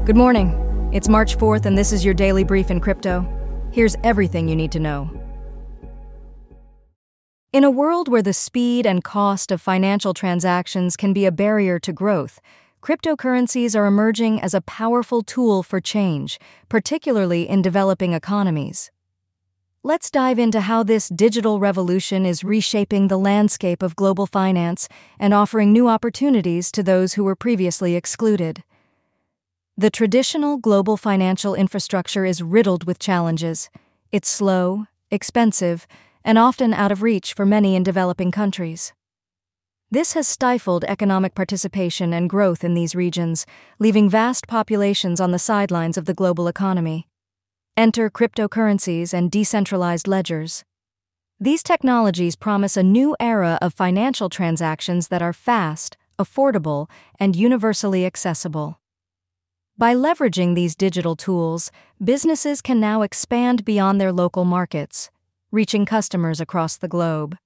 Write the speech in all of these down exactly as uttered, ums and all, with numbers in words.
Good morning. It's March fourth, and this is your daily brief in crypto. Here's everything you need to know. In a world where the speed and cost of financial transactions can be a barrier to growth, cryptocurrencies are emerging as a powerful tool for change, particularly in developing economies. Let's dive into how this digital revolution is reshaping the landscape of global finance and offering new opportunities to those who were previously excluded. The traditional global financial infrastructure is riddled with challenges. It's slow, expensive, and often out of reach for many in developing countries. This has stifled economic participation and growth in these regions, leaving vast populations on the sidelines of the global economy. Enter cryptocurrencies and decentralized ledgers. These technologies promise a new era of financial transactions that are fast, affordable, and universally accessible. By leveraging these digital tools, businesses can now expand beyond their local markets, reaching customers across the globe.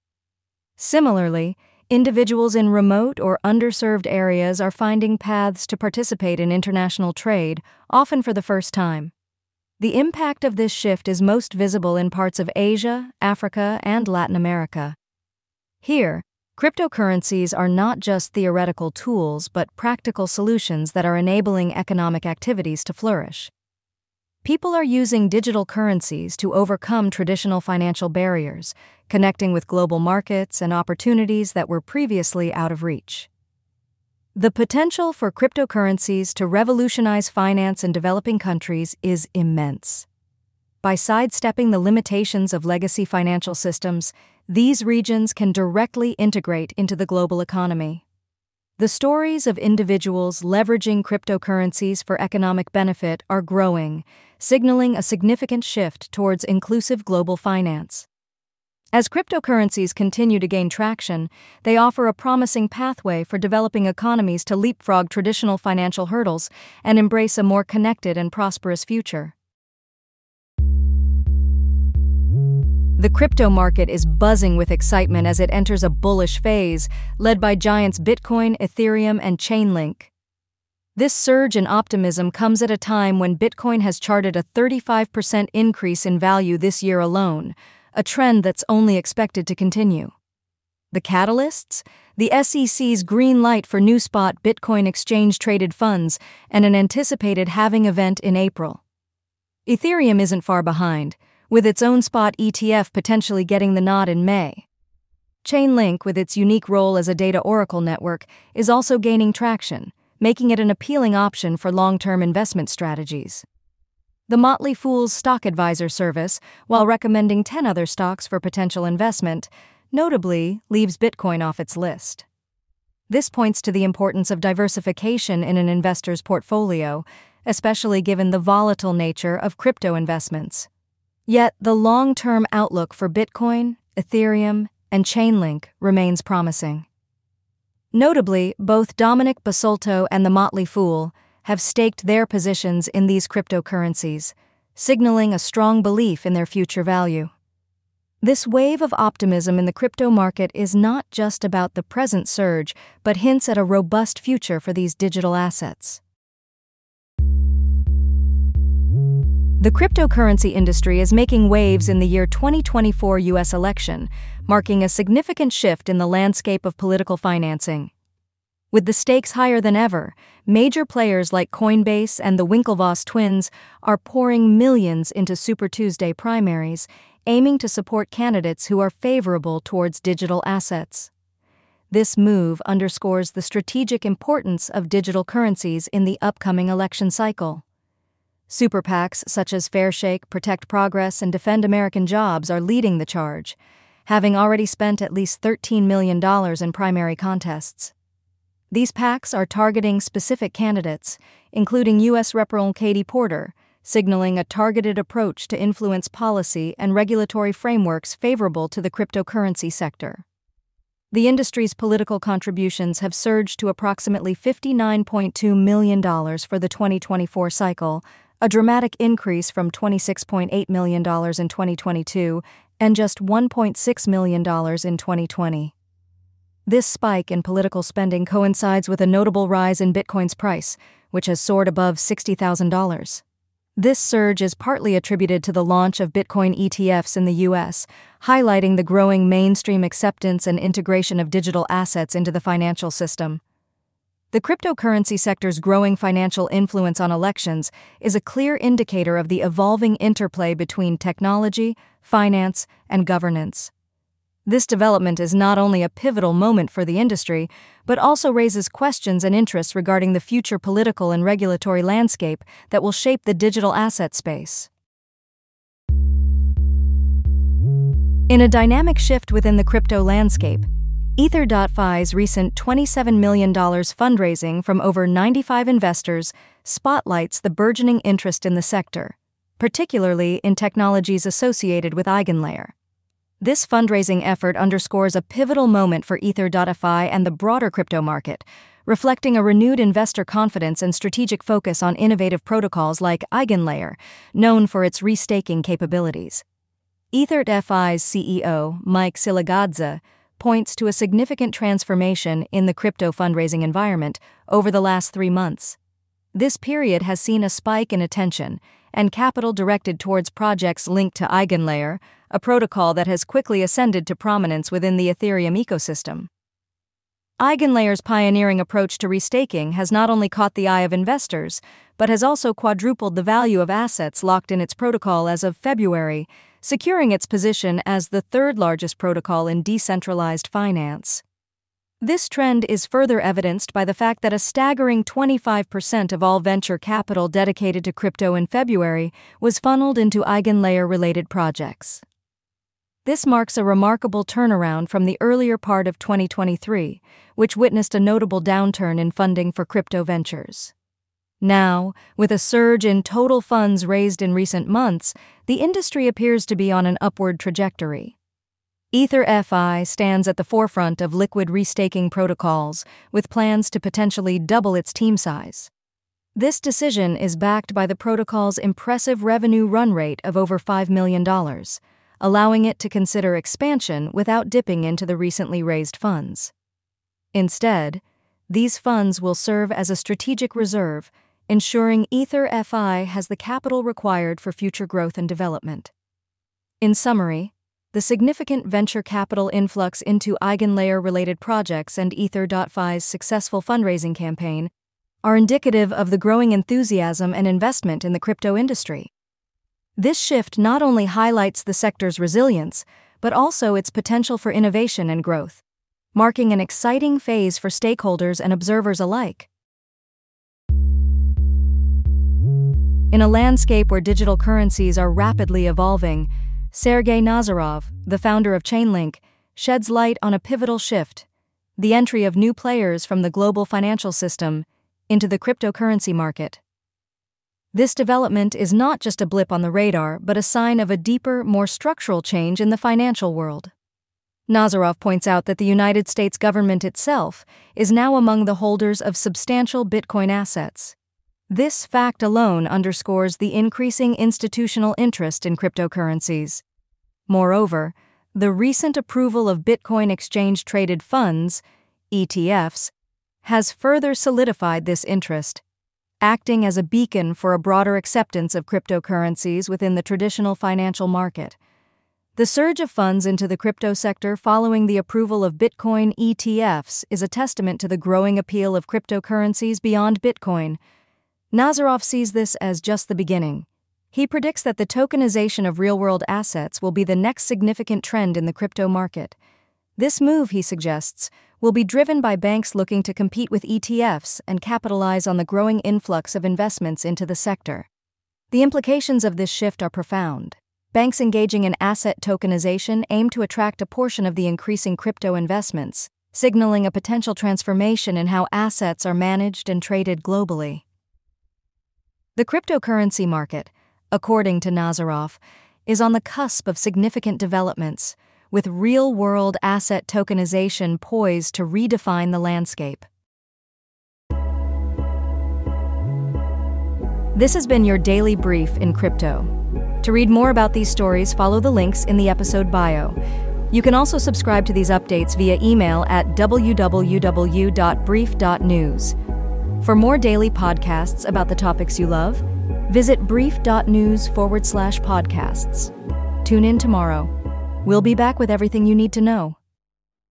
Similarly, individuals in remote or underserved areas are finding paths to participate in international trade, often for the first time. The impact of this shift is most visible in parts of Asia, Africa, and Latin America. Here, cryptocurrencies are not just theoretical tools but practical solutions that are enabling economic activities to flourish. People are using digital currencies to overcome traditional financial barriers, connecting with global markets and opportunities that were previously out of reach. The potential for cryptocurrencies to revolutionize finance in developing countries is immense. By sidestepping the limitations of legacy financial systems, these regions can directly integrate into the global economy. The stories of individuals leveraging cryptocurrencies for economic benefit are growing, signaling a significant shift towards inclusive global finance. As cryptocurrencies continue to gain traction, they offer a promising pathway for developing economies to leapfrog traditional financial hurdles and embrace a more connected and prosperous future. The crypto market is buzzing with excitement as it enters a bullish phase, led by giants Bitcoin, Ethereum, and Chainlink. This surge in optimism comes at a time when Bitcoin has charted a thirty-five percent increase in value this year alone, a trend that's only expected to continue. The catalysts? The S E C's green light for new spot Bitcoin exchange-traded funds and an anticipated halving event in April. Ethereum isn't far behind, with its own spot E T F potentially getting the nod in May. Chainlink, with its unique role as a data oracle network, is also gaining traction, making it an appealing option for long-term investment strategies. The Motley Fool's Stock Advisor service, while recommending ten other stocks for potential investment, notably leaves Bitcoin off its list. This points to the importance of diversification in an investor's portfolio, especially given the volatile nature of crypto investments. Yet the long-term outlook for Bitcoin, Ethereum, and Chainlink remains promising. Notably, both Dominic Basolto and the Motley Fool have staked their positions in these cryptocurrencies, signaling a strong belief in their future value. This wave of optimism in the crypto market is not just about the present surge, but hints at a robust future for these digital assets. The cryptocurrency industry is making waves in the year twenty twenty-four U S election, marking a significant shift in the landscape of political financing. With the stakes higher than ever, major players like Coinbase and the Winklevoss twins are pouring millions into Super Tuesday primaries, aiming to support candidates who are favorable towards digital assets. This move underscores the strategic importance of digital currencies in the upcoming election cycle. Super PACs such as Fairshake, Protect Progress, and Defend American Jobs are leading the charge, having already spent at least thirteen million dollars in primary contests. These PACs are targeting specific candidates, including U S Representative Katie Porter, signaling a targeted approach to influence policy and regulatory frameworks favorable to the cryptocurrency sector. The industry's political contributions have surged to approximately fifty-nine point two million dollars for the twenty twenty-four cycle, a dramatic increase from twenty-six point eight million dollars in twenty twenty-two and just one point six million dollars in twenty twenty. This spike in political spending coincides with a notable rise in Bitcoin's price, which has soared above sixty thousand dollars. This surge is partly attributed to the launch of Bitcoin E T Fs in the U S, highlighting the growing mainstream acceptance and integration of digital assets into the financial system. The cryptocurrency sector's growing financial influence on elections is a clear indicator of the evolving interplay between technology, finance, and governance. This development is not only a pivotal moment for the industry, but also raises questions and interests regarding the future political and regulatory landscape that will shape the digital asset space. In a dynamic shift within the crypto landscape, Ether dot F I's recent twenty-seven million dollars fundraising from over ninety-five investors spotlights the burgeoning interest in the sector, particularly in technologies associated with EigenLayer. This fundraising effort underscores a pivotal moment for Ether dot F I and the broader crypto market, reflecting a renewed investor confidence and strategic focus on innovative protocols like EigenLayer, known for its restaking capabilities. Ether dot F I's C E O, Mike Siligadze, points to a significant transformation in the crypto fundraising environment over the last three months. This period has seen a spike in attention and capital directed towards projects linked to EigenLayer, a protocol that has quickly ascended to prominence within the Ethereum ecosystem. EigenLayer's pioneering approach to restaking has not only caught the eye of investors, but has also quadrupled the value of assets locked in its protocol as of February, securing its position as the third largest protocol in decentralized finance. This trend is further evidenced by the fact that a staggering twenty-five percent of all venture capital dedicated to crypto in February was funneled into EigenLayer-related projects. This marks a remarkable turnaround from the earlier part of twenty twenty-three, which witnessed a notable downturn in funding for crypto ventures. Now, with a surge in total funds raised in recent months, the industry appears to be on an upward trajectory. Ether dot F I stands at the forefront of liquid restaking protocols, with plans to potentially double its team size. This decision is backed by the protocol's impressive revenue run rate of over five million dollars, allowing it to consider expansion without dipping into the recently raised funds. Instead, these funds will serve as a strategic reserve, ensuring Ether dot F I has the capital required for future growth and development. In summary, the significant venture capital influx into EigenLayer-related projects and Ether dot F I's successful fundraising campaign are indicative of the growing enthusiasm and investment in the crypto industry. This shift not only highlights the sector's resilience, but also its potential for innovation and growth, marking an exciting phase for stakeholders and observers alike. In a landscape where digital currencies are rapidly evolving, Sergey Nazarov, the founder of Chainlink, sheds light on a pivotal shift: the entry of new players from the global financial system into the cryptocurrency market. This development is not just a blip on the radar, but a sign of a deeper, more structural change in the financial world. Nazarov points out that the United States government itself is now among the holders of substantial Bitcoin assets. This fact alone underscores the increasing institutional interest in cryptocurrencies. Moreover, the recent approval of Bitcoin exchange-traded funds, E T Fs, has further solidified this interest, acting as a beacon for a broader acceptance of cryptocurrencies within the traditional financial market. The surge of funds into the crypto sector following the approval of Bitcoin E T Fs is a testament to the growing appeal of cryptocurrencies beyond Bitcoin. Nazarov sees this as just the beginning. He predicts that the tokenization of real-world assets will be the next significant trend in the crypto market. This move, he suggests, will be driven by banks looking to compete with E T Fs and capitalize on the growing influx of investments into the sector. The implications of this shift are profound. Banks engaging in asset tokenization aim to attract a portion of the increasing crypto investments, signaling a potential transformation in how assets are managed and traded globally. The cryptocurrency market, according to Nazarov, is on the cusp of significant developments, with real-world asset tokenization poised to redefine the landscape. This has been your daily brief in crypto. To read more about these stories, follow the links in the episode bio. You can also subscribe to these updates via email at w w w dot brief dot news. For more daily podcasts about the topics you love, visit brief.news forward slash podcasts. Tune in tomorrow. We'll be back with everything you need to know.